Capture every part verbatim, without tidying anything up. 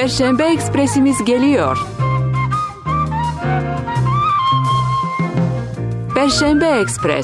Perşembe Ekspresimiz geliyor. Perşembe Ekspres.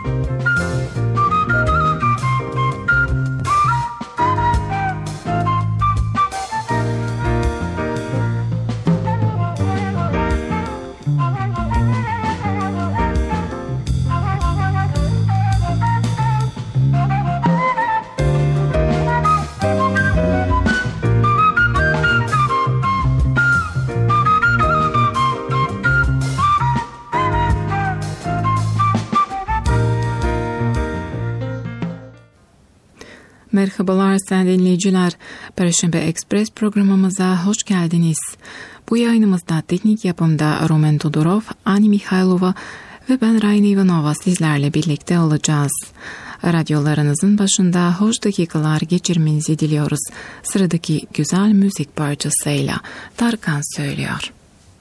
Merhabalar sayın dinleyiciler. Perşembe Ekspres programımıza hoş geldiniz. Bu yayınımızda teknik yapımda Roman Todorov, Ani Mikhailova ve ben Rayna Ivanova sizlerle birlikte olacağız. Radyolarınızın başında hoş dakikalar geçirmenizi diliyoruz. Sıradaki güzel müzik parçasıyla Tarkan söylüyor.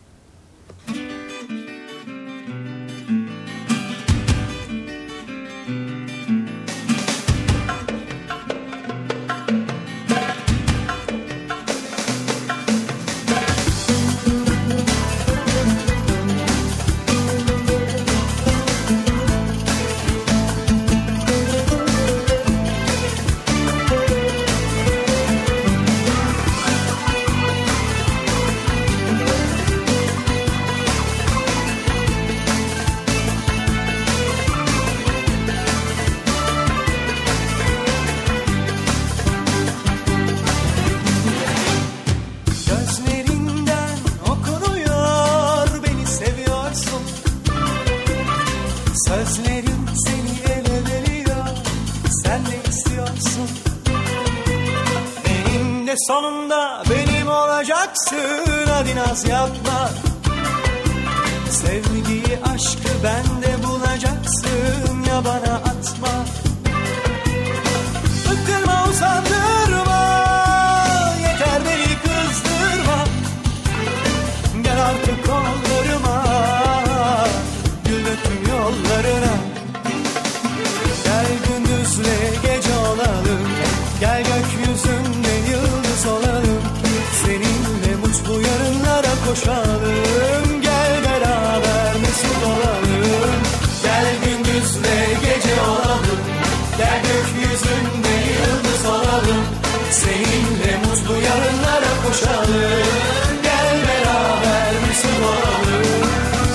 Sonunda benim olacaksın, hadi naz yapma. Sevgiyi, aşkı bende bulacaksın, ya bana atma. Bıktırma, usandırma, yeter beni kızdırma. Gel artık kollarıma, gül döktüm yollarına. Gel gündüzle gece olalım, gel gökyüzünde yıldız olalım. Seninle mutlu yarınlara koşalım. Gel beraber mesut olalım. Gel gündüzle gece olalım, gel gökyüzünde yıldız olalım. Seninle mutlu yarınlara koşalım. Gel beraber mesut olalım.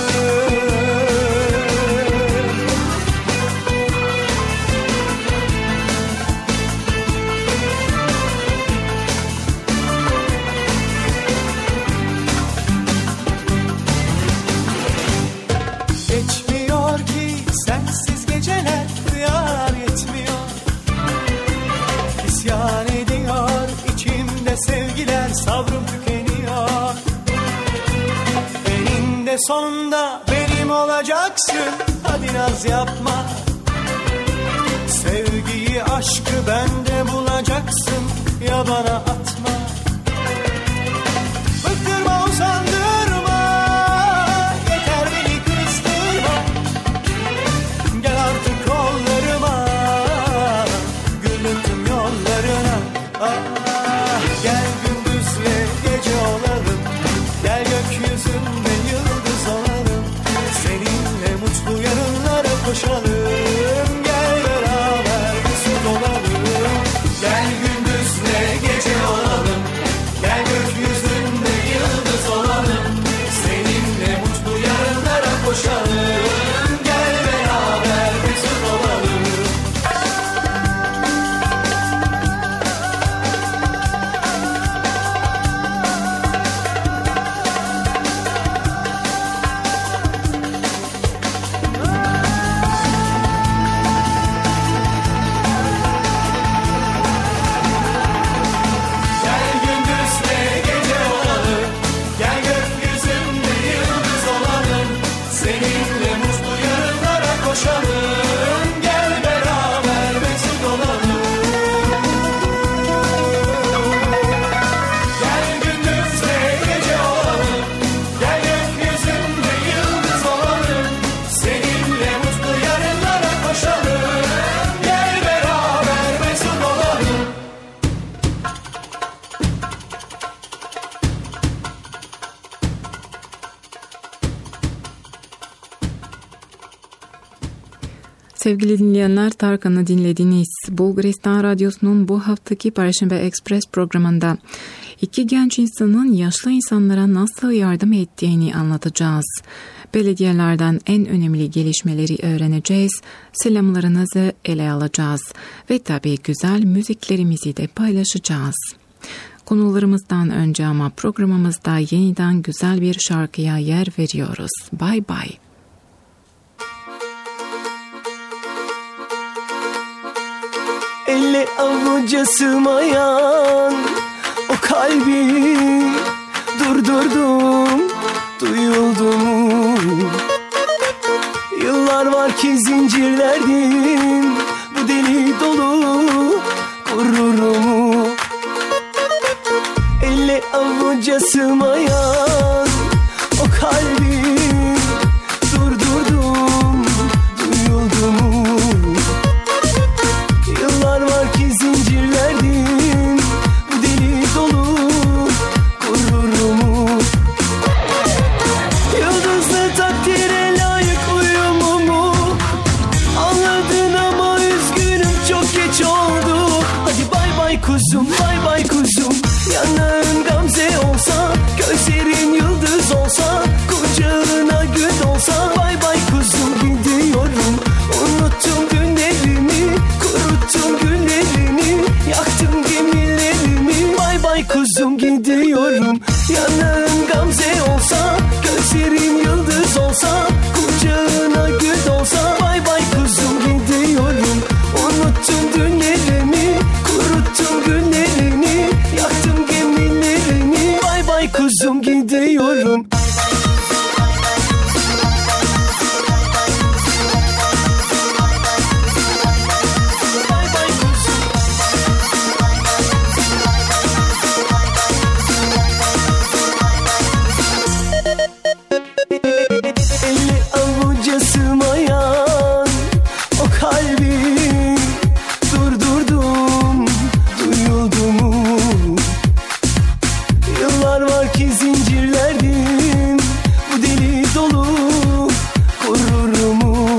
Sabrım tükeniyor. Eninde sonunda benim olacaksın, hadi naz yapma. Sevgiyi, aşkı bende bulacaksın, ya bana atma. Bıktırma, usandırma, yeter beni kızdırma. Gel artık kollarıma, gül döktüm yollarına. Ah, gel gece olalım, gel gökyüzünde yıldız olalım. Seninle mutlu yarınlara koşalım. Gel beraber mesut olalım. Gel gündüzle gece olalım, gel gökyüzünde yıldız olalım. Seninle mutlu yarınlara koşalım. Gel beraber mesut olalım. Sevgili dinleyenler, Tarkan'ı dinlediniz. Bulgaristan Radyosu'nun bu haftaki Perşembe Ekspres programında iki genç insanın yaşlı insanlara nasıl yardım ettiğini anlatacağız. Belediyelerden en önemli gelişmeleri öğreneceğiz, selamlarınızı ele alacağız ve tabii güzel müziklerimizi de paylaşacağız. Konularımızdan önce ama programımızda yeniden güzel bir şarkıya yer veriyoruz. Bye bye. Elle avuca sığmayan o kalbi durdurdum, duyuldu mu? Yıllar var ki zincirlerdim bu deli dolu gururumu. Elle avuca sığmayan o kalbi durdurdum, duyuldu mu? Yıllar var ki zincirlerdim bu deli dolu gururumu. Yıldızlı takdire layık uyumumu anladın ama üzgünüm, çok geç oldu. Hadi bay bay kuzum, bay bay kuzum. Yanağın gamze olsa, gözlerin yıldız olsa, kucağına gül olsa. Bay bay kuzum, gidiyorum. Unuttum günlerimi, kuruttum güllerini, yaktım gemilerimi. Bay bay kuzum, gidiyorum. Yanağın gamze olsa, gözlerin yıldız olsa, kucağına gül olsa. Bay bay kuzum, gidiyorum. Unuttum dünlerimi, kuruttum güllerini, yaktım gemilerini. Bay bay kuzum, gidiyorum. Eli avuca sığmayan o kalbi durdurdum, duyuldu mu? Yıllar var ki zincirlerdim bu deli dolu gururumu.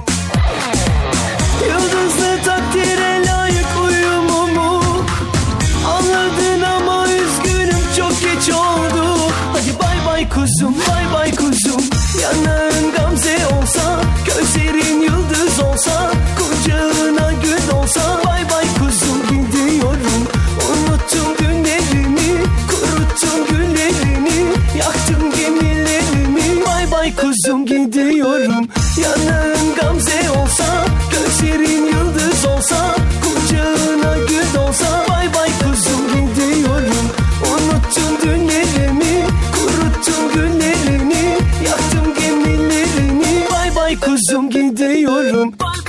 Yıldızlı takdire layık uyumumu anladın ama üzgünüm, çok geç oldu. Hadi bay bay kuzum, bay bay kuzum. Yanağın gamze olsa, gözlerin yıldız olsa, kucağına gül olsa. Bay bay kuzum, gidiyorum. Unuttum günlerimi, kuruttum güllerini, yaktım gemilerimi. Bay bay kuzum, gidiyorum. Yanağın gamze olsa, gözlerin yıldız olsa, kucağına gül olsa. Bay bay kuzum, gidiyorum. Unuttum dünlerimi, kuruttum güllerini, yaktım gemilerini. Bay bay kuzum, gidiyorum.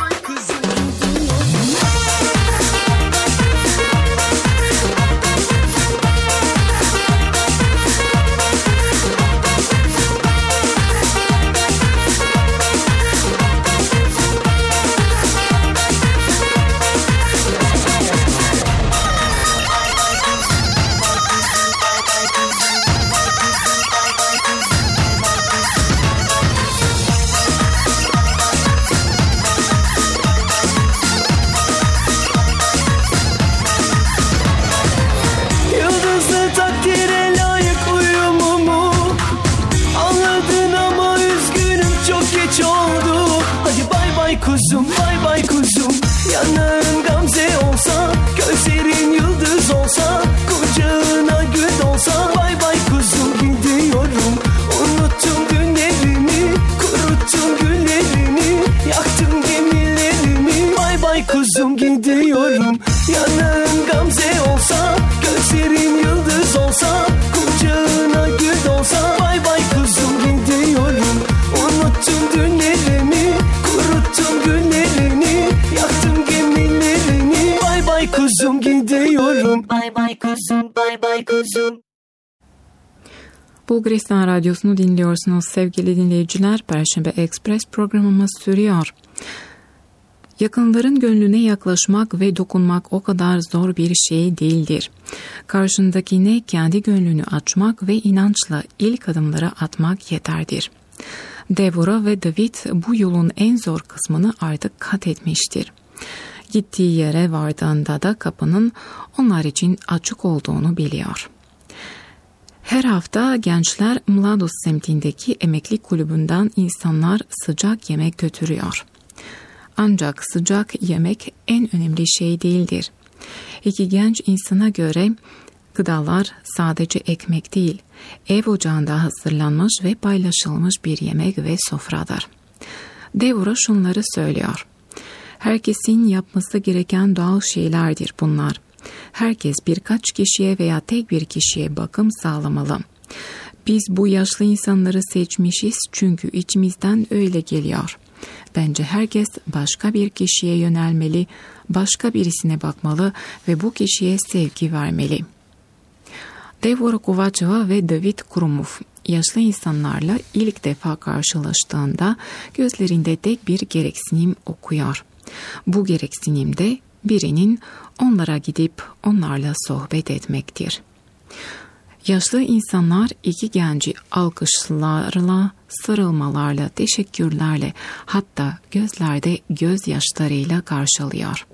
Yıldızlı takdire layık uyumumu anladın ama üzgünüm, çok geç oldu. Hadi bay bay kuzum, bay bay kuzum. Yanağın gamze olsa, gözlerin yıldız olsa, kucağına gül olsa. Bay bay kuzum, gidiyorum. Unuttum günlerimi, kuruttum güllerini, yaktım gemilerimi. Bay bay kuzum, gidiyorum. Yanağın gamze olsa, gözlerin yıldız olsa, kucağına gül olsa. Bay bay kuzum, gidiyorum. Unuttum dünlerimi, kuruttum güllerini, yaktım gemilerini. Bay bay kuzum, gidiyorum. Bay bay kuzum, bay bay kuzum. Bulgaristan Radyosu'nu dinliyorsunuz sevgili dinleyiciler. Perşembe Ekspres programımız sürüyor. Yakınların gönlüne yaklaşmak ve dokunmak o kadar zor bir şey değildir. Karşındakine kendi gönlünü açmak ve inançla ilk adımları atmak yeterdir. Deborah ve David bu yolun en zor kısmını artık kat etmiştir. Gittiği yere vardığında da kapının onlar için açık olduğunu biliyor. Her hafta gençler Mladost semtindeki emekli kulübünden insanlar sıcak yemek götürüyor. Ancak sıcak yemek en önemli şey değildir. İki genç insana göre gıdalar sadece ekmek değil, ev ocağında hazırlanmış ve paylaşılmış bir yemek ve sofradır. Deborah şunları söylüyor. Herkesin yapması gereken doğal şeylerdir bunlar. Herkes birkaç kişiye veya tek bir kişiye bakım sağlamalı. Biz bu yaşlı insanları seçmişiz çünkü içimizden öyle geliyor. Bence herkes başka bir kişiye yönelmeli, başka birisine bakmalı ve bu kişiye sevgi vermeli. Deborah Kovacheva ve David Krumov yaşlı insanlarla ilk defa karşılaştığında gözlerinde tek bir gereksinim okuyor. Bu gereksinimde birinin onlara gidip onlarla sohbet etmektir. Yaşlı insanlar iki genci alkışlarla, sarılmalarla, teşekkürlerle, hatta gözlerde gözyaşlarıyla karşılıyor.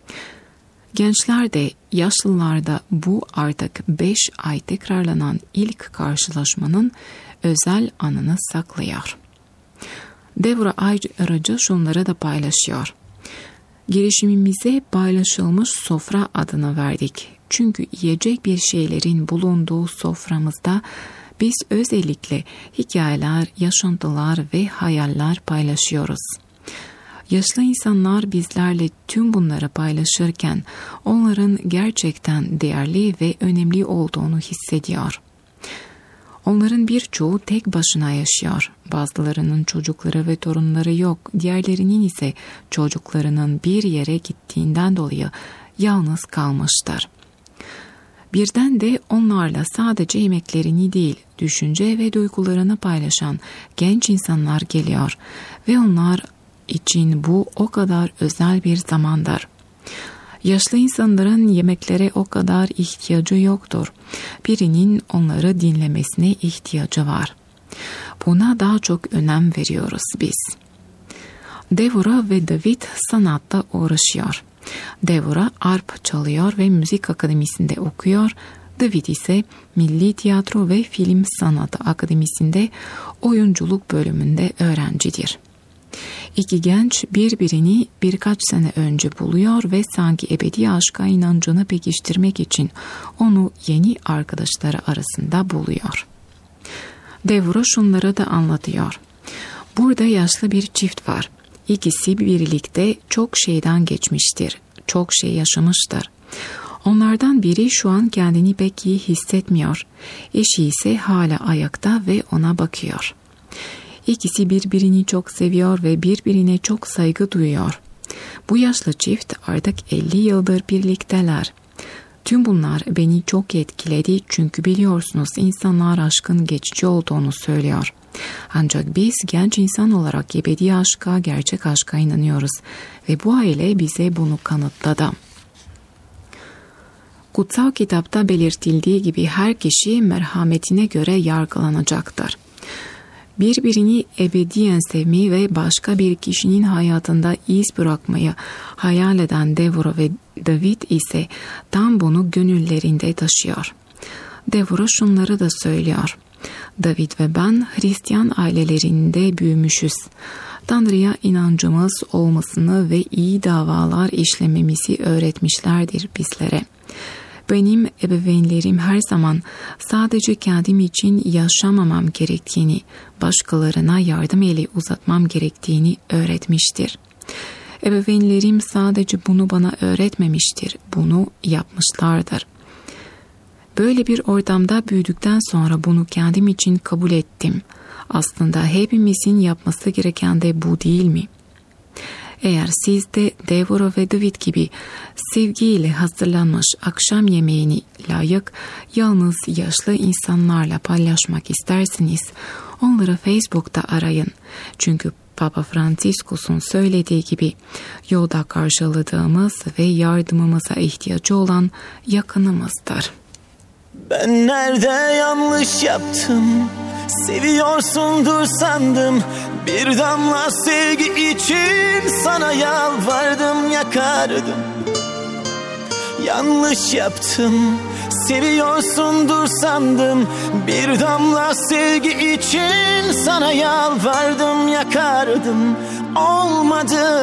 Gençler de yaşlılar da bu artık beş ay tekrarlanan ilk karşılaşmanın özel anını saklıyor. Deborah ayrıca şunları da paylaşıyor. Girişimimize paylaşılmış sofra adını verdik. Çünkü yiyecek bir şeylerin bulunduğu soframızda biz özellikle hikayeler, yaşantılar ve hayaller paylaşıyoruz. Yaşlı insanlar bizlerle tüm bunları paylaşırken onların gerçekten değerli ve önemli olduğunu hissediyor. Onların birçoğu tek başına yaşıyor. Bazılarının çocukları ve torunları yok. Diğerlerinin ise çocuklarının bir yere gittiğinden dolayı yalnız kalmışlar. Birden de onlarla sadece yemeklerini değil, düşünce ve duygularını paylaşan genç insanlar geliyor ve onlar için bu o kadar özel bir zamandır. Yaşlı insanların yemeklere o kadar ihtiyacı yoktur. Birinin onları dinlemesine ihtiyacı var. Buna daha çok önem veriyoruz biz. Deborah ve David sanatta uğraşıyor. Deborah arp çalıyor ve müzik akademisinde okuyor. David ise Milli Tiyatro ve Film Sanatı Akademisi'nde oyunculuk bölümünde öğrencidir. İki genç birbirini birkaç sene önce buluyor ve sanki ebedi aşka inancını pekiştirmek için onu yeni arkadaşları arasında buluyor. Deborah şunları da anlatıyor. Burada yaşlı bir çift var. İkisi birlikte çok şeyden geçmiştir, çok şey yaşamıştır. Onlardan biri şu an kendini pek iyi hissetmiyor. Eşi ise hala ayakta ve ona bakıyor. İkisi birbirini çok seviyor ve birbirine çok saygı duyuyor. Bu yaşlı çift artık elli yıldır birlikteler. Tüm bunlar beni çok etkiledi çünkü biliyorsunuz insanlar aşkın geçici olduğunu söylüyor. Ancak biz genç insan olarak ebedi aşka, gerçek aşka inanıyoruz ve bu aile bize bunu kanıtladı. Kutsal kitapta belirtildiği gibi her kişi merhametine göre yargılanacaktır. Birbirini ebediyen sevmeyi ve başka bir kişinin hayatında iz bırakmayı hayal eden Deborah ve David ise tam bunu gönüllerinde taşıyor. Deborah şunları da söylüyor. David ve ben Hristiyan ailelerinde büyümüşüz. Tanrı'ya inancımız olmasını ve iyi davalar işlememizi öğretmişlerdir bizlere. Benim ebeveynlerim her zaman sadece kendim için yaşamamam gerektiğini, başkalarına yardım eli uzatmam gerektiğini öğretmiştir. Ebeveynlerim sadece bunu bana öğretmemiştir, bunu yapmışlardır. Böyle bir ortamda büyüdükten sonra bunu kendim için kabul ettim. Aslında hepimizin yapması gereken de bu değil mi? Eğer siz de Deborah ve David gibi sevgiyle hazırlanmış akşam yemeğini layık, yalnız yaşlı insanlarla paylaşmak isterseniz onları Facebook'ta arayın. Çünkü Papa Franciscus'un söylediği gibi yolda karşıladığımız ve yardımımıza ihtiyacı olan yakınımızdır. Ben nerede yanlış yaptım? Seviyorsundur sandım. Bir damla sevgi için sana yalvardım, yakardım. Yanlış yaptım. Seviyorsundur sandım. Bir damla sevgi için sana yalvardım, yakardım. Olmadı.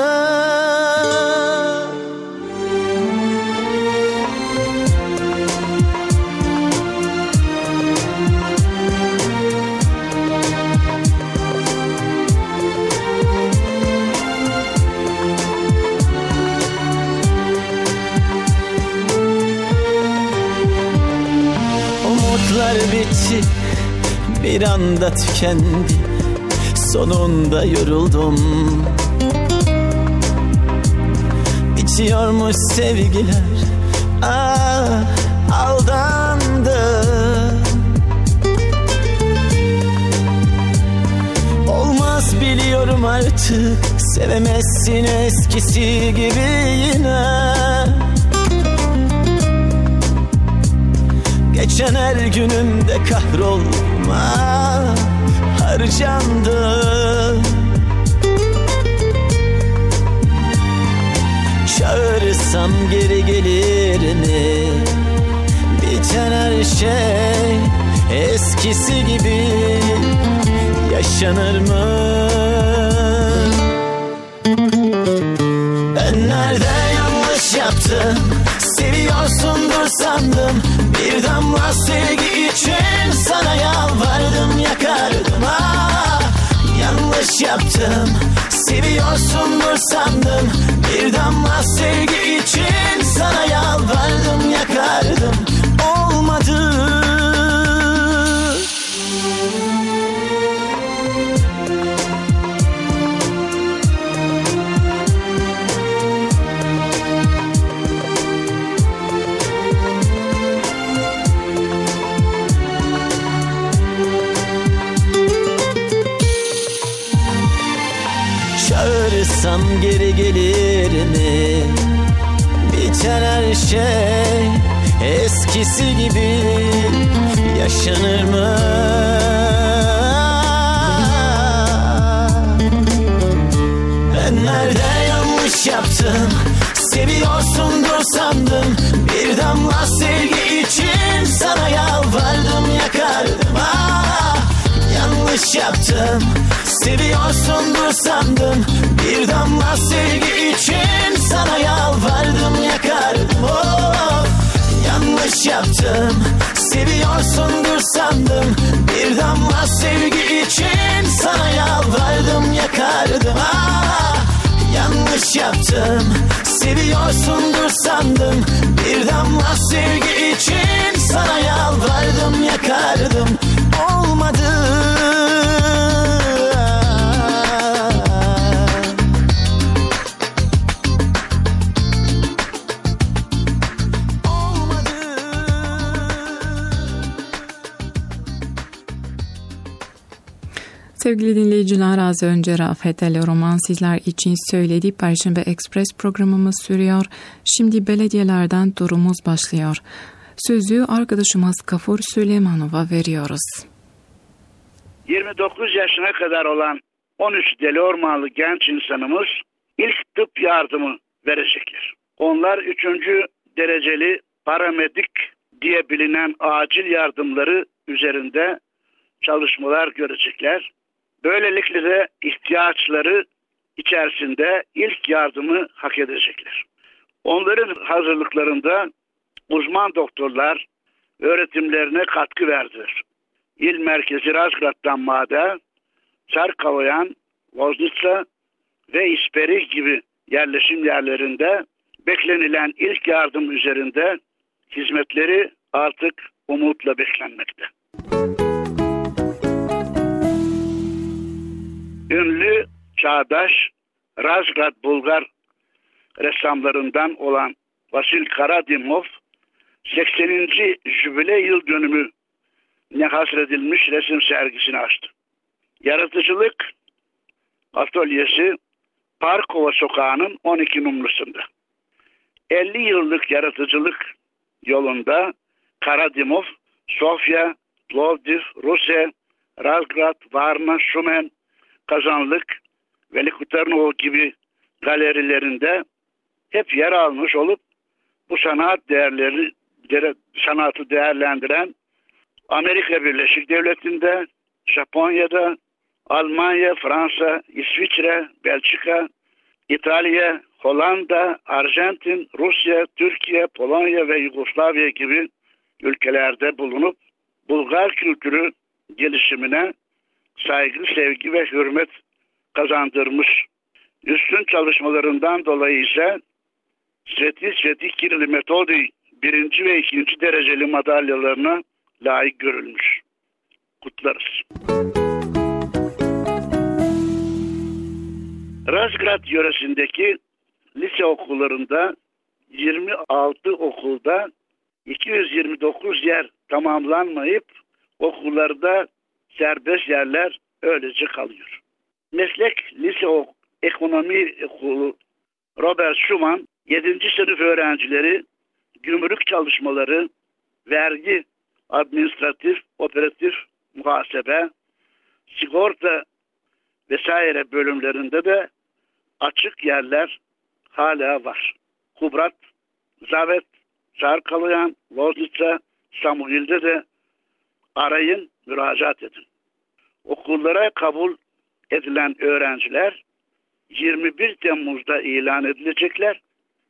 Bitti, bir anda tükendi, sonunda yoruldum. Bitiyormuş sevgiler, ah aldandım. Olmaz biliyorum artık, sevemezsin eskisi gibi yine. Geçen her günümde kahrolma harcandı. Çağırırsam geri gelir mi? Biten her şey eskisi gibi yaşanır mı? Ben nerede yanlış yaptım? Seviyorsundur sandım. Bir damla sevgi için sana yalvardım, yakardım. Ah, yanlış yaptım. Seviyorsundur sandım. Bir damla sevgi için sana yalvardım, yakardım. Olmadı. Çağırırsam geri gelir mi? Biten her şey eskisi gibi yaşanır mı? Ben nerede yanlış yaptım? Seviyorsundur sandım. Bir damla sevgi için sana yalvardım, yakardım. Ah, yanlış yaptım. Seviyorsundur sandım. Bir damla sevgi için sana yalvardım, yakardım. Oh, yanlış yaptım. Seviyorsundur sandım. Bir damla sevgi için sana yalvardım, yakardım. Ah, yanlış yaptım. Seviyorsundur sandım. Bir damla sevgi için sana yalvardım, yakardım. Olmadı. Sevgili dinleyiciler, az önce Rafet El Roman sizler için söyledi. Perşembe Ekspres programımız sürüyor. Şimdi belediyelerden turumuz başlıyor. Sözü arkadaşımız Gafur Süleymanova veriyoruz. yirmi dokuz yaşına kadar olan on üç Deli Ormanlı genç insanımız ilk tıp yardımı verecekler. Onlar üçüncü dereceli paramedik diye bilinen acil yardımları üzerinde çalışmalar görecekler. Böylelikle de ihtiyaçları içerisinde ilk yardımı hak edecekler. Onların hazırlıklarında uzman doktorlar öğretimlerine katkı verdiler. İl merkezi Razgrad'dan Mada, Çarkavoyan, Voznitsa ve İsperi gibi yerleşim yerlerinde beklenilen ilk yardım üzerinde hizmetleri artık umutla beklenmekte. Ünlü çağdaş Razgrad Bulgar ressamlarından olan Vasil Karadimov sekseninci jübile yıl dönümü ne hasredilmiş resim sergisini açtı. Yaratıcılık atölyesi Parkova Sokağı'nın on iki numrasında. elli yıllık yaratıcılık yolunda Karadimov Sofya, Plovdiv, Rusya, Razgrad, Varna, Şumen, Kazanlık, Velikotarnovo gibi galerilerinde hep yer almış olup bu sanat değerleri sanatı değerlendiren Amerika Birleşik Devletleri'nde, Japonya'da, Almanya, Fransa, İsviçre, Belçika, İtalya, Hollanda, Arjantin, Rusya, Türkiye, Polonya ve Yugoslavya gibi ülkelerde bulunup Bulgar kültürü gelişimine saygı, sevgi ve hürmet kazandırmış. Üstün çalışmalarından dolayı ise Sveti Sveti Kiril Metodi birinci ve ikinci dereceli madalyalarına layık görülmüş. Kutlarız. Razgrad yöresindeki lise okullarında yirmi altı okulda iki yüz yirmi dokuz yer tamamlanmayıp okullarda serbest yerler öylece kalıyor. Meslek lise ok- ekonomi okulu Robert Schumann yedinci sınıf öğrencileri gümrük çalışmaları, vergi, administratif, operatif, muhasebe, sigorta vesaire bölümlerinde de açık yerler hala var. Kubrat, Zavet, Çarkalayan, Loznica, Samuil'de de arayın, müracaat edin. Okullara kabul edilen öğrenciler yirmi bir Temmuz'da ilan edilecekler.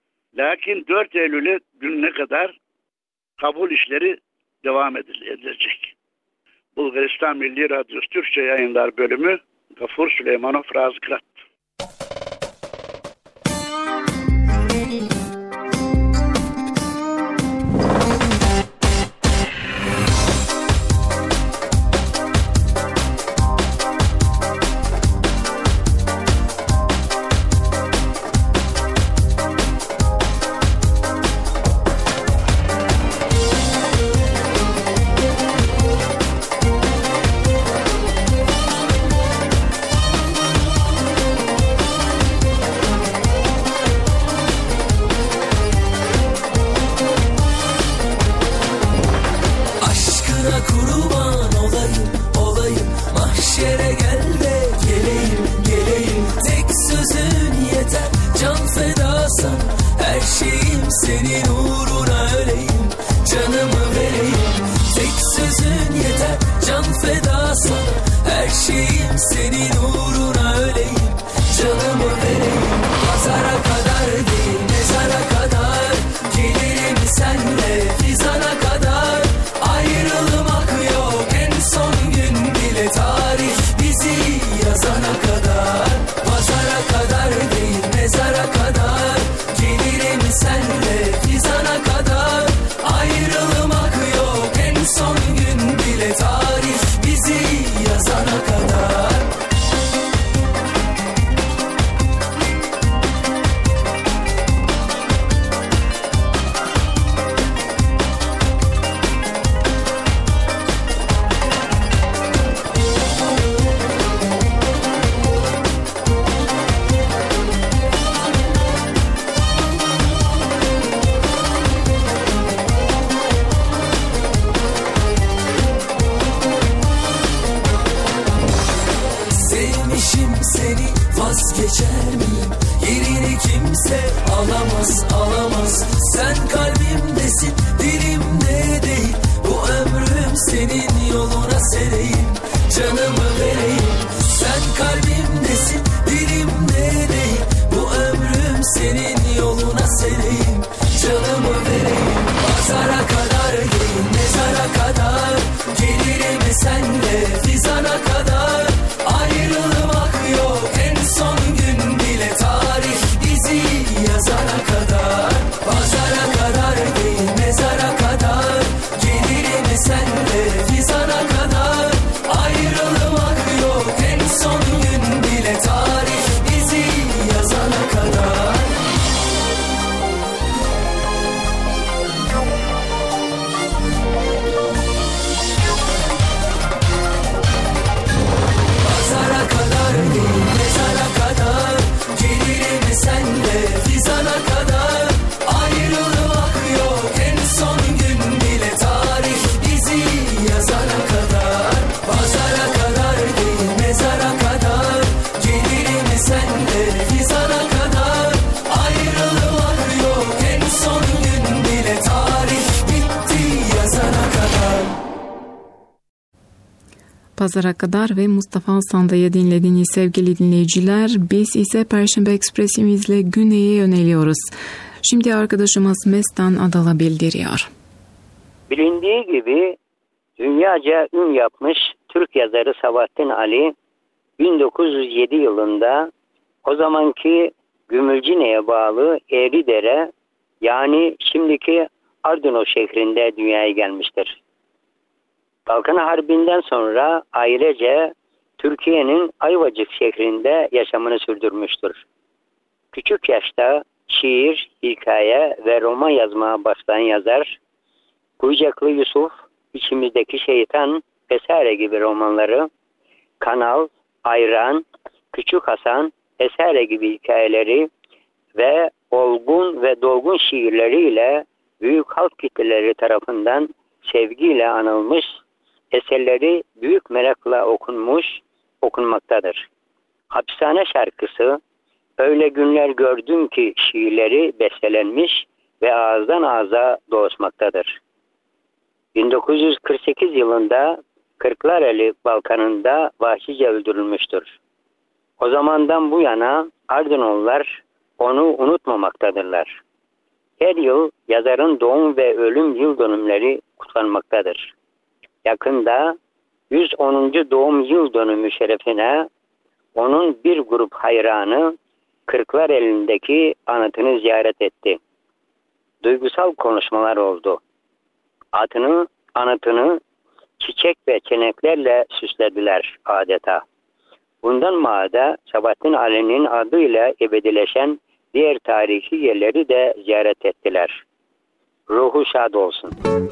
Lakin dört Eylül'e gününe kadar kabul işleri devam edilecek. Bulgaristan Milli Radyosu Türkçe Yayınlar Bölümü Gafur Süleymanov, Razgrad. Pazara kadar Pazara kadar ve Mustafa Sanda'yı dinlediğiniz sevgili dinleyiciler. Biz ise Perşembe Ekspresimizle güneye yöneliyoruz. Şimdi arkadaşımız Mestan Adal'a bildiriyor. Bilindiği gibi dünyaca ün yapmış Türk yazarı Sabahattin Ali bin dokuz yüz yedi yılında o zamanki Gümülcine'ye bağlı Eğridere, yani şimdiki Ardino şehrinde dünyaya gelmiştir. Balkan Harbi'nden sonra ailece Türkiye'nin Ayvacık şehrinde yaşamını sürdürmüştür. Küçük yaşta şiir, hikaye ve roman yazmaya başlayan yazar, Kuyucaklı Yusuf, İçimizdeki Şeytan vesaire gibi romanları, Kanal, Ayran, Küçük Hasan vesaire gibi hikayeleri ve olgun ve dolgun şiirleriyle büyük halk kitleleri tarafından sevgiyle anılmış, eserleri büyük merakla okunmuş, okunmaktadır. Hapishane Şarkısı, Öyle Günler Gördüm Ki şiirleri bestelenmiş ve ağızdan ağza dolaşmaktadır. bin dokuz yüz kırk sekiz yılında Kırklareli Balkanı'nda vahşice öldürülmüştür. O zamandan bu yana Ardınollar onu unutmamaktadırlar. Her yıl yazarın doğum ve ölüm yıl dönümleri kutlanmaktadır. Yakında yüz onuncu doğum yıl dönümü şerefine onun bir grup hayranı Kırklareli'ndeki anıtını ziyaret etti. Duygusal konuşmalar oldu. Adını, anıtını çiçek ve çeneklerle süslediler adeta. Bundan mağada Sabahattin Ali'nin adıyla ebedileşen diğer tarihi yerleri de ziyaret ettiler. Ruhu şad olsun.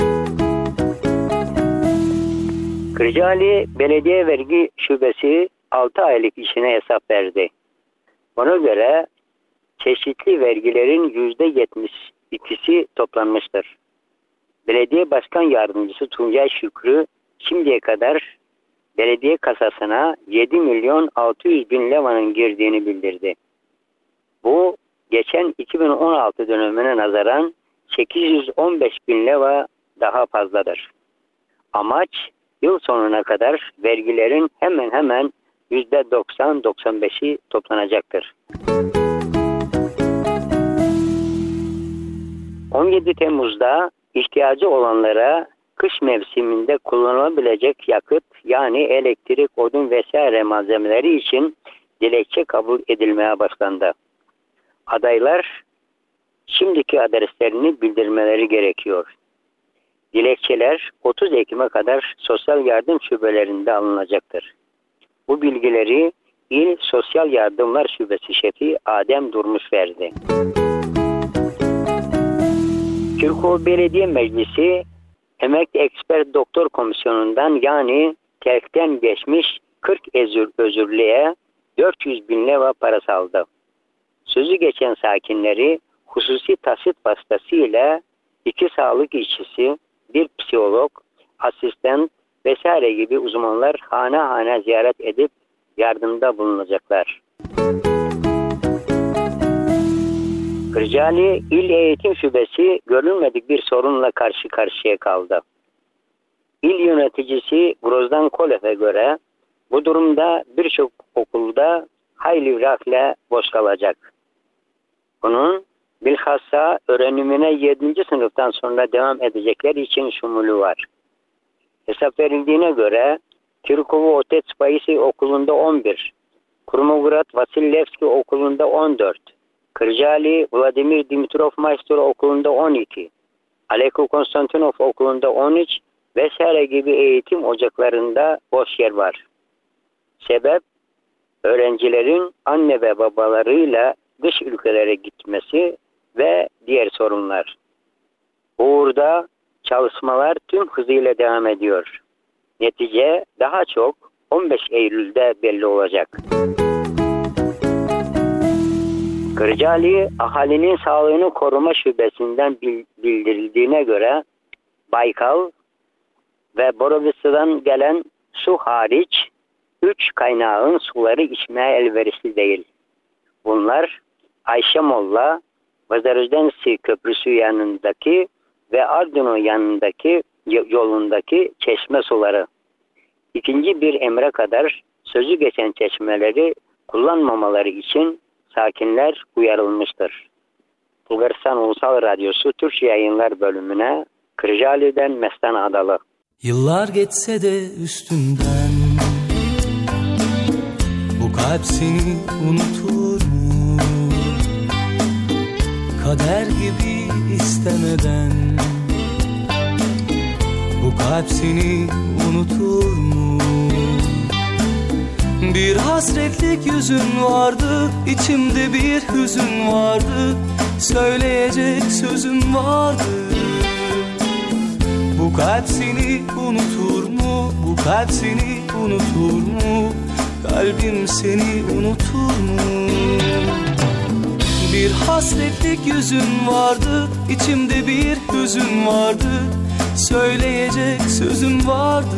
Kırcaali Belediye Vergi Şubesi altı aylık işine hesap verdi. Buna göre çeşitli vergilerin yüzde yetmiş ikisi toplanmıştır. Belediye Başkan Yardımcısı Tuncay Şükrü şimdiye kadar belediye kasasına yedi milyon altı yüz bin levanın girdiğini bildirdi. Bu geçen iki bin on altı dönemine nazaran sekiz yüz on beş bin leva daha fazladır. Amaç yıl sonuna kadar vergilerin hemen hemen yüzde doksan doksan beşi toplanacaktır. on yedi Temmuz'da ihtiyacı olanlara kış mevsiminde kullanılabilecek yakıt, yani elektrik, odun vesaire malzemeleri için dilekçe kabul edilmeye başlandı. Adaylar şimdiki adreslerini bildirmeleri gerekiyor. Dilekçeler otuz Ekim'e kadar sosyal yardım şubelerinde alınacaktır. Bu bilgileri İl Sosyal Yardımlar Şubesi Şefi Adem Durmuş verdi. Türkiye Belediye Meclisi Emekli Ekspert Doktor Komisyonu'ndan, yani terkten geçmiş kırk özür, özürlüğe dört yüz bin lira parası aldı. Sözü geçen sakinleri hususi tasit vasıtasıyla iki sağlık işçisi, bir psikolog, asistan vesaire gibi uzmanlar hane hane ziyaret edip yardımda bulunacaklar. Kırcaali İl Eğitim Şubesi görülmedik bir sorunla karşı karşıya kaldı. İl yöneticisi Grozdan Kolev'e göre bu durumda birçok okulda hayli rakle boş kalacak. Bunun bilhassa öğrenimine yedinci sınıftan sonra devam edecekler için şumulu var. Hesap verildiğine göre Kirkovo Otets Paisi Okulu'nda on bir, Kurmograd Vasilievski Okulu'nda on dört, Kırcaali Vladimir Dimitrov Maestro Okulu'nda on iki, Aleko Konstantinov Okulu'nda on üç vesaire gibi eğitim ocaklarında boş yer var. Sebep, öğrencilerin anne ve babalarıyla dış ülkelere gitmesi ve diğer sorunlar. Uğurda çalışmalar tüm hızıyla devam ediyor. Netice daha çok on beş Eylül'de belli olacak. Kırcaali Ahalinin Sağlığını Koruma Şubesi'nden bildirildiğine göre Baykal ve Borovica'dan gelen su hariç üç kaynağın suları içmeye elverişli değil. Bunlar Ayşe Molla, Vazarojdensi Köprüsü yanındaki ve Ardino yanındaki yolundaki çeşme suları. ikinci bir emre kadar sözü geçen çeşmeleri kullanmamaları için sakinler uyarılmıştır. Bulgaristan Ulusal Radyosu Türkçe Yayınlar bölümüne Kırcaali'den Mestan Adalı. Yıllar geçse de üstünden bu kalp seni unutur mu? Kader gibi istemeden bu kalp seni unutur mu? Bir hasretlik yüzün vardı, içimde bir hüzün vardı, söyleyecek sözüm vardı. Bu kalp seni unutur mu? Bu kalp seni unutur mu? Kalbim seni unutur mu? Bir hasretlik yüzün vardı, içimde bir hüzün vardı, söyleyecek sözüm vardı.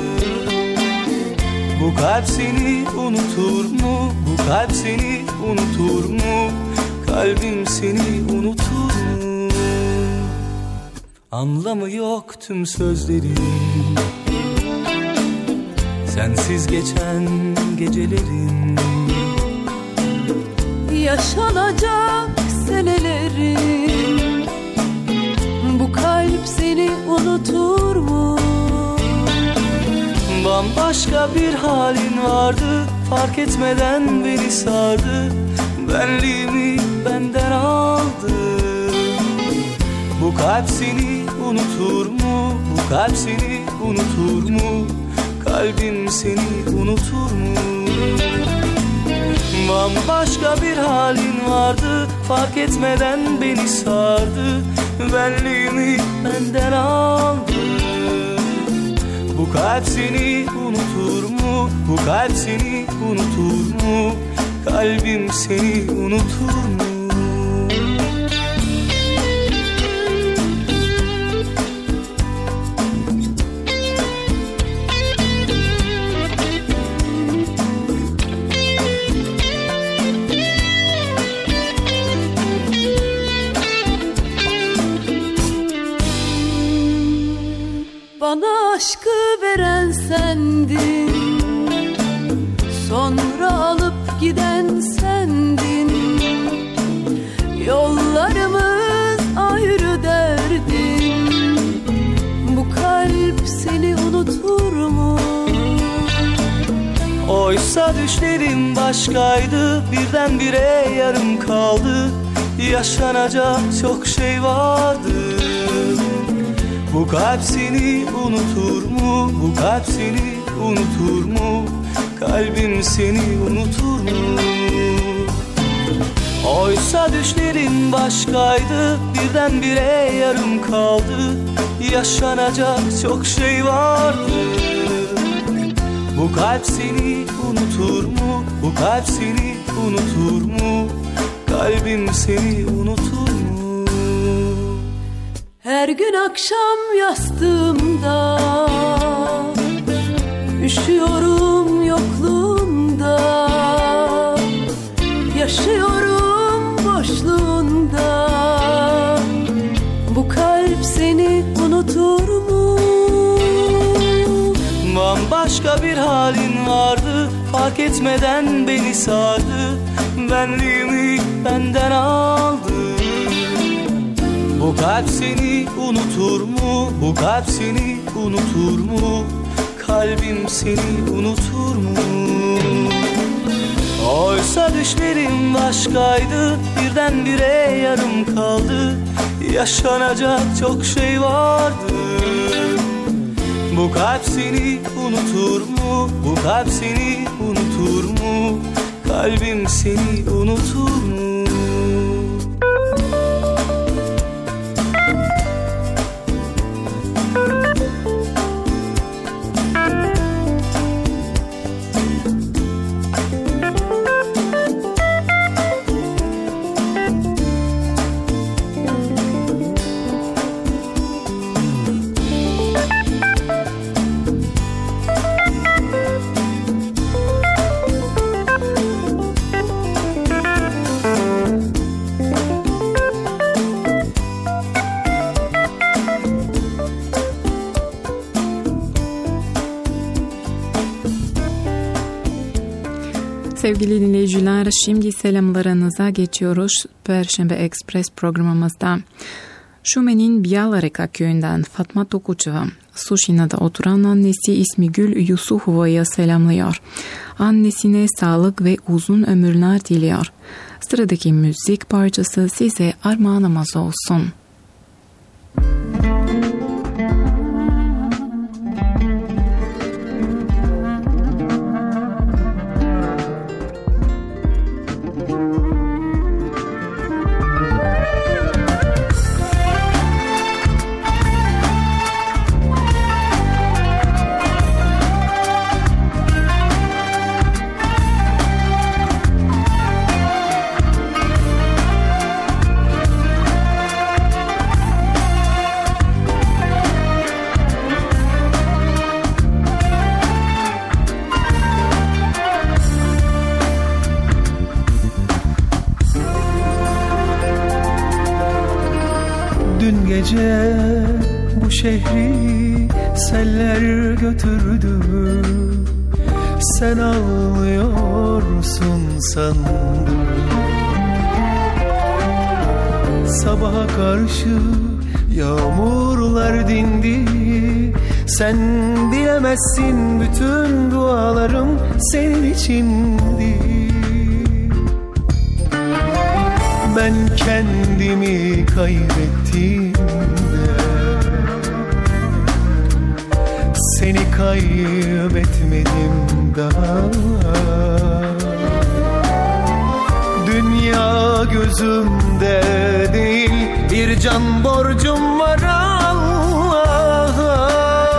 Bu kalp seni unutur mu? Bu kalp seni unutur mu? Kalbim seni unutur mu? Anlamı yok tüm sözlerin, sensiz geçen gecelerin. Yaşanacak senelerin, bu kalp seni unutur mu? Bambaşka bir halin vardı, fark etmeden beni sardı, benliğimi benden aldı. Bu kalp seni unutur mu? Bu kalp seni unutur mu? Kalbim seni unutur mu? Bambaşka bir halin vardı, fark etmeden beni sardı, benliğimi benden aldı. Bu kalp seni unutur mu? Bu kalp seni unutur mu? Kalbim seni unutur mu? Bana aşkı veren sendin, sonra alıp giden sendin. Yollarımız ayrı derdin, bu kalp seni unutur mu? Oysa düşlerim başkaydı, birdenbire yarım kaldı, yaşanacak çok şey vardı. Bu kalp seni unutur mu? Bu kalp seni unutur mu? Kalbim seni unutur mu? Oysa düşlerim başkaydı, birdenbire yarım kaldı, yaşanacak çok şey vardı. Bu kalp seni unutur mu? Bu kalp seni unutur mu? Kalbim seni unutur mu? Her gün akşam yastığımda üşüyorum yokluğunda, yaşıyorum boşluğunda. Bu kalp seni unutur mu? Bambaşka bir halin vardı, fark etmeden beni sardı, benliğimi benden aldı. Bu kalp seni unutur mu? Bu kalp seni unutur mu? Kalbim seni unutur mu? Oysa düşlerim başkaydı, birdenbire yarım kaldı, yaşanacak çok şey vardı. Bu kalp seni unutur mu? Bu kalp seni unutur mu? Kalbim seni unutur mu? Sevgili dinleyiciler, şimdi selamlarınıza geçiyoruz Perşembe Ekspres programımızda. Şumen'in Bialareka köyünden Fatma Tokuçeva, Suşina'da oturan annesi ismi Gül Yusuhova'ya selamlıyor. Annesine sağlık ve uzun ömürler diliyor. Sıradaki müzik parçası size armağanımız olsun. Gece bu şehri seller götürdü. Sen ağlıyorsun sandım. Sabaha karşı yağmurlar dindi. Sen bilemezsin, bütün dualarım senin içindi. Ben kendimi kaybettiğimde seni kaybetmedim daha. Dünya gözümde değil, bir can borcum var Allah'a.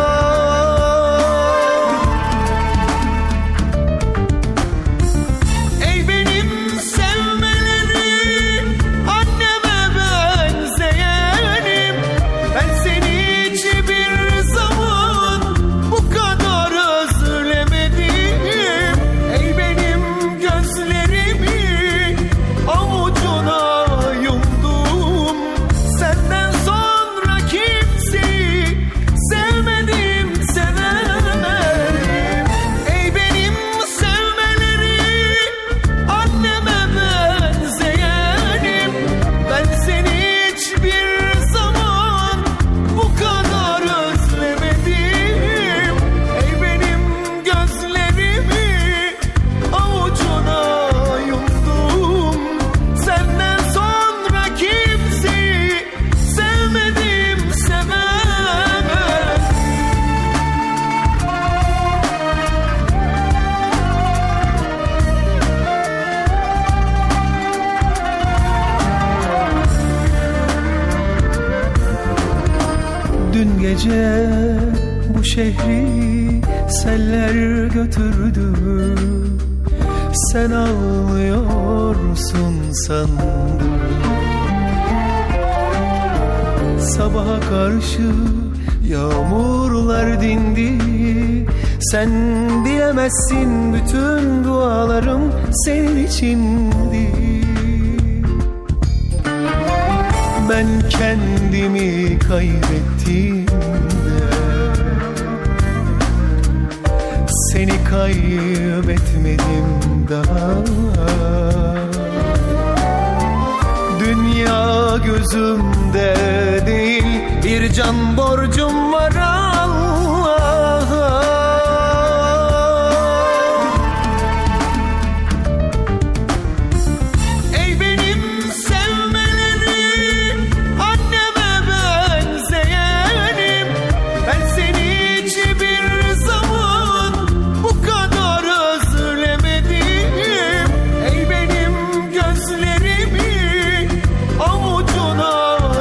Gece bu şehri seller götürdü. Sen ağlıyorsun sandım. Sabaha karşı yağmurlar dindi. Sen bilemezsin, bütün dualarım senin içindi. Ben kendimi kaybettiğimde seni kaybetmedim daha. Dünya gözümde değil, bir can borcum var Allah'a. Avucuna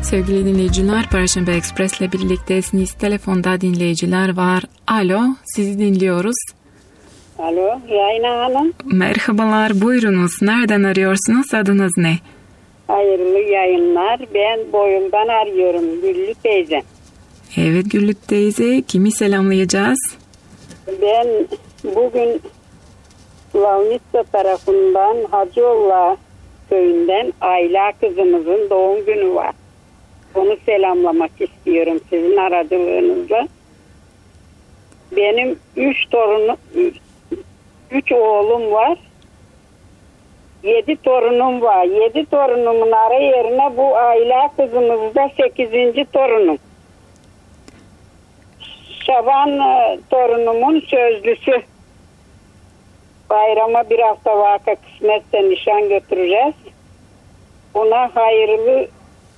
Sevgili dinleyiciler, Perşembe Ekspres'le birliktesiniz. Telefonda dinleyiciler var. Alo, sizi dinliyoruz. Alo, Yayna Hanım. Merhabalar, buyurunuz. Nereden arıyorsunuz? Adınız ne? Hayırlı yayınlar. Ben Boyul'dan arıyorum, Güllü teyze. Evet Güllü teyze, kimi selamlayacağız? Ben bugün Lavnitsa tarafından Hacıoğlu köyünden Ayla kızımızın doğum günü var. Onu selamlamak istiyorum sizin aracılığınızla. Benim üç torunum, üç oğlum var. Yedi torunum var. Yedi torunumun ara yerine bu Ayla kızımız da sekizinci torunum. Şaban e, torunumun sözlüsü. Bayrama bir hafta vaka kısmetse nişan götüreceğiz. Buna hayırlı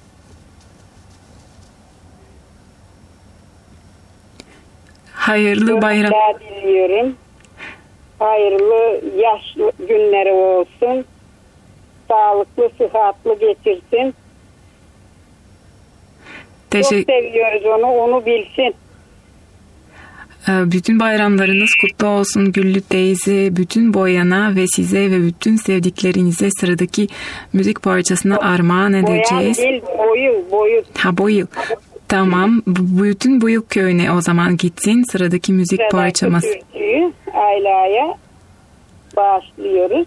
Hayırlı bayram diliyorum. Hayırlı yaş günleri olsun. Sağlıklı, sıhhatlı geçirsin. Teşekkür. Çok seviyoruz onu, onu bilsin. Bütün bayramlarınız kutlu olsun Güllü teyze. Bütün Boyan'a ve size ve bütün sevdiklerinize sıradaki müzik parçasını armağan edeceğiz. Boyan değil, Boyul, Boyul. Ha Boyul. Tamam. Bütün Boyul köyüne o zaman gitsin sıradaki müzik Sıradaki parçamız. türküyü Ayla'ya bağışlıyoruz.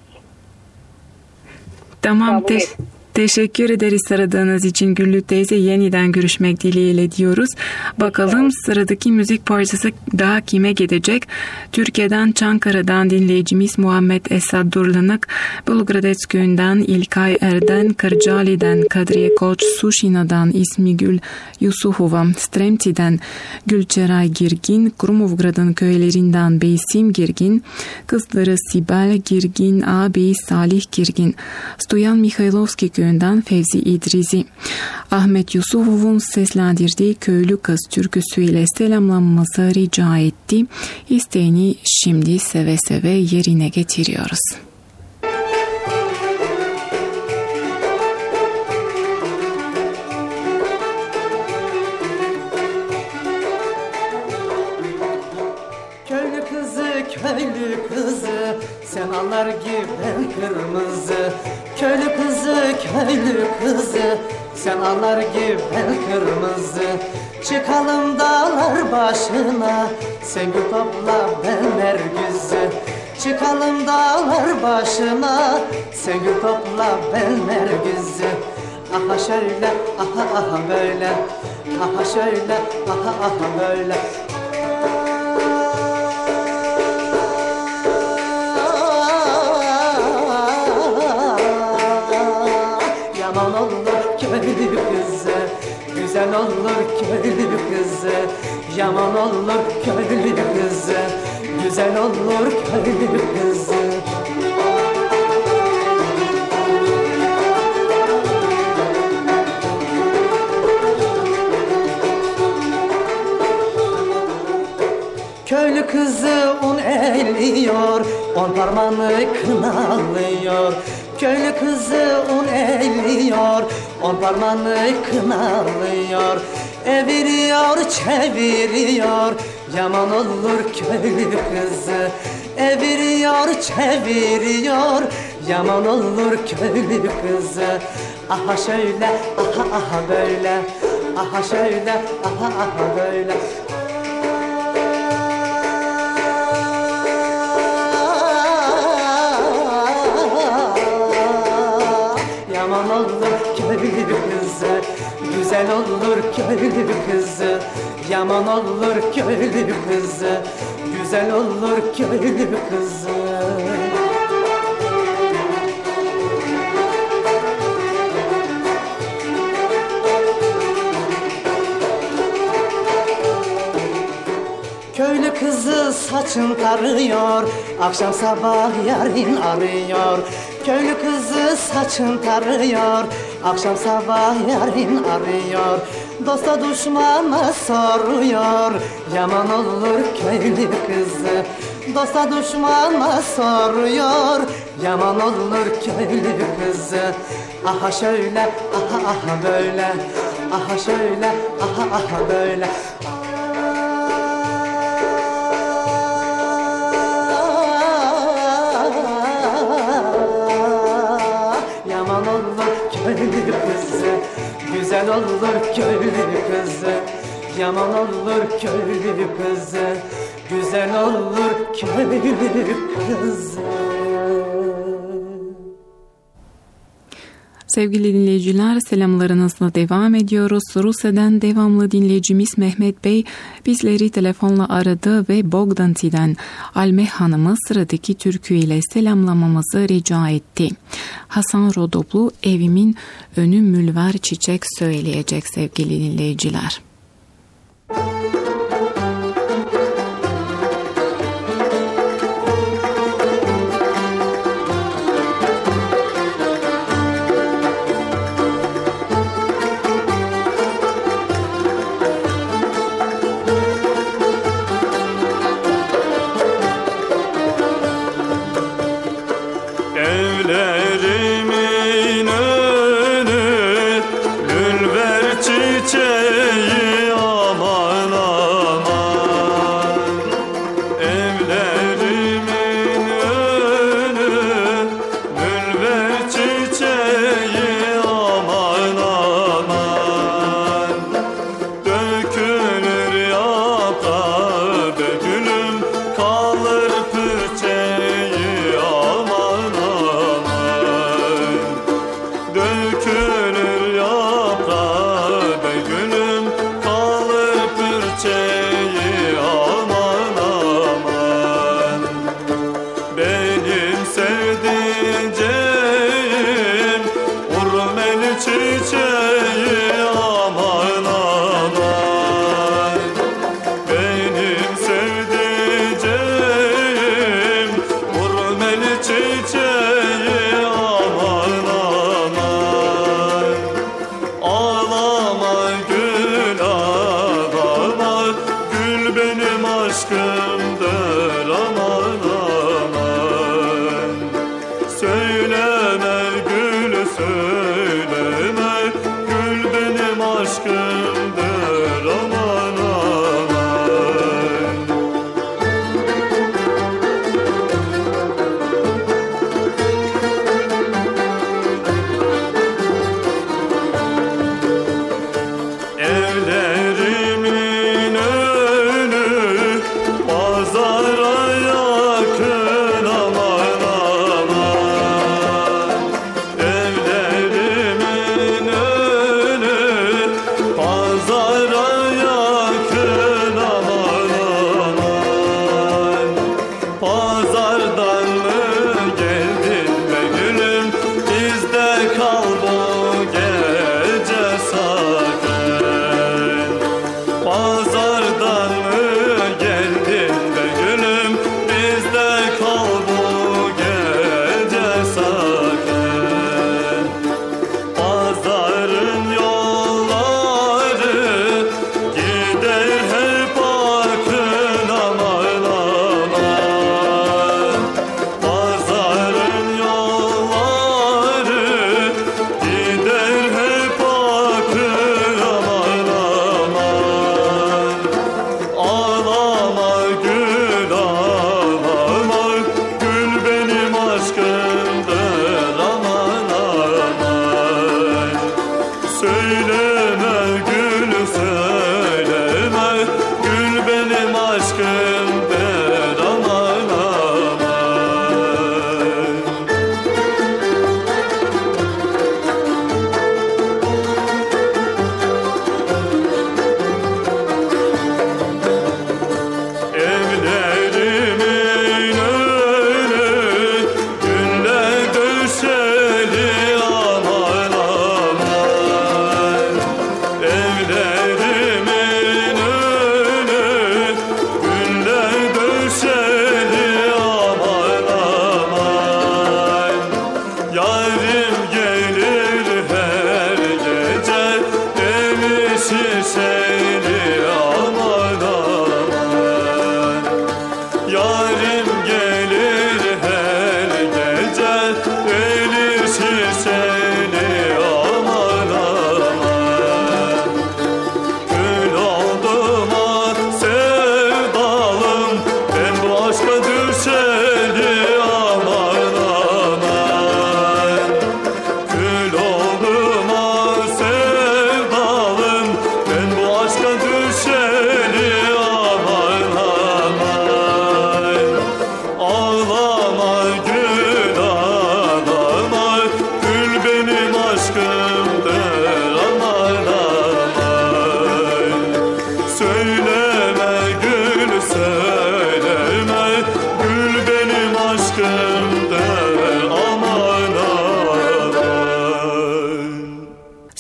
Tamam. Te- teşekkür ederiz aradığınız için Güllü teyze. Yeniden görüşmek dileğiyle diyoruz. Bakalım sıradaki müzik parçası daha kime gidecek? Türkiye'den Çankara'dan dinleyicimiz Muhammed Esad Durlanık, Belgradets köyünden İlkay Erden, Kırcaali'den Kadriye Koç, Suşina'dan İsmigül Yusufova, Stremti'den Gülçeray Girgin, Krumovgrad'ın köylerinden Beysim Girgin, kızları Sibel Girgin, ağabeyi Salih Girgin, Stoyan Mihailovski köyünden Fevzi İdrizi, Ahmet Yusufov'un seslendirdiği Köylü Kız türküsüyle selamlanması rica etti. İsteğini şimdi seve seve yerine getiriyoruz. Köylü kızı, köylü kızı, sen anlar gibi kırmızı. Köylü kızı, köylü kızı, sen anlar gibi kırmızı. Çıkalım dağlar başına, sen gül topla ben mergüzü. Çıkalım dağlar başına, sen gül topla ben mergüzü. Aha şöyle, aha aha böyle, aha şöyle, aha aha böyle. Yaman olur köylü kızı, güzel olur köylü kızı. Yaman olur köylü kızı, güzel olur köylü kızı. Köylü kızı un eliyor, on parmağını kınalıyor. Köylü kızı un eliyor, on parmağını kınalıyor. Eviriyor, çeviriyor, yaman olur köylü kızı. Eviriyor, çeviriyor, yaman olur köylü kızı. Aha şöyle, aha aha böyle, aha şöyle, aha aha böyle. Yaman olur köylü kızı, güzel olur köylü kızı. Yaman olur köylü kızı, güzel olur köylü kızı. Köylü kızı saçın tarıyor, akşam sabah yarın arıyor. Köylü kızı saçın tarıyor, akşam sabah yarın arıyor. Dosta düşmana soruyor, yaman olur köylü kızı. Dosta düşmana soruyor, yaman olur köylü kızı. Aha şöyle, aha aha böyle, aha şöyle, aha aha böyle. Yaman olur köylü kızı, güzel olur köylü kızı. Yaman olur köylü kızı, güzel olur köylü kızı. Sevgili dinleyiciler, selamlarınızla devam ediyoruz. Rusya'dan devamlı dinleyicimiz Mehmet Bey bizleri telefonla aradı ve Bogdanti'den Alme Hanım'ı sıradaki türkü ile selamlamamızı rica etti. Hasan Rodoplu Evimin Önü Mülver Çiçek söyleyecek sevgili dinleyiciler. Evlerimin önü gülver çiçeği aman aman. Evlerimin önü gülver çiçeği aman aman. Dökülür yaprağı be gülüm kalır pırçeği aman aman. Dökülür yaprağı be gülüm kalır pırçeği aman aman. Benim sevdiceğim urmeli çiçeği aman aman. Benim sevdiceğim urmeli çiçeği aman aman. Ağlama gül ağlama, gül benim aşkımdır aman aman. Söyleme gül söyleme, gül benim aşkımdır aman aman. Evlerimin önü pazara yakın aman aman. Evlerimin önü pazara yakın aman aman. Pazardan mı geldin be gülüm, bizde kal bu gece sakın. Pazardan mı geldin be gülüm, bizde kal bu gece sakın. Pazarın yolları gider hep akın aman aman. Pazarın yolları gider hep akın aman aman. Ağlama gül ağlama, gül benim aşkımdır aman aman. Söyleme gül söyleme, gül benim aşkımdır aman aman. Evlerimin önü gülle döşeli aman aman. Evlerimin önü gülle döşeli aman aman. Yarim gelir her gece evi şişeli aman aman. Yarim gelir her gece eli şişeli aman aman.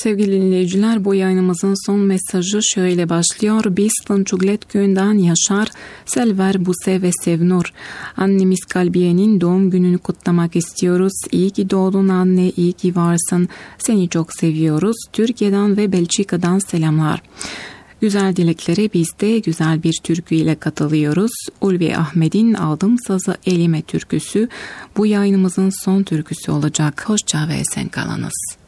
Sevgili dinleyiciler, bu yayınımızın son mesajı şöyle başlıyor. Biz Fınçuglet köyünden Yaşar, Selver, Buse ve Sevnur. Annemiz Kalbiye'nin doğum gününü kutlamak istiyoruz. İyi ki doğdun anne, iyi ki varsın. Seni çok seviyoruz. Türkiye'den ve Belçika'dan selamlar. Güzel dileklere biz de güzel bir türkü ile katılıyoruz. Ulvi Ahmet'in Aldım Sazı Elime türküsü bu yayınımızın son türküsü olacak. Hoşça ve esen kalınız.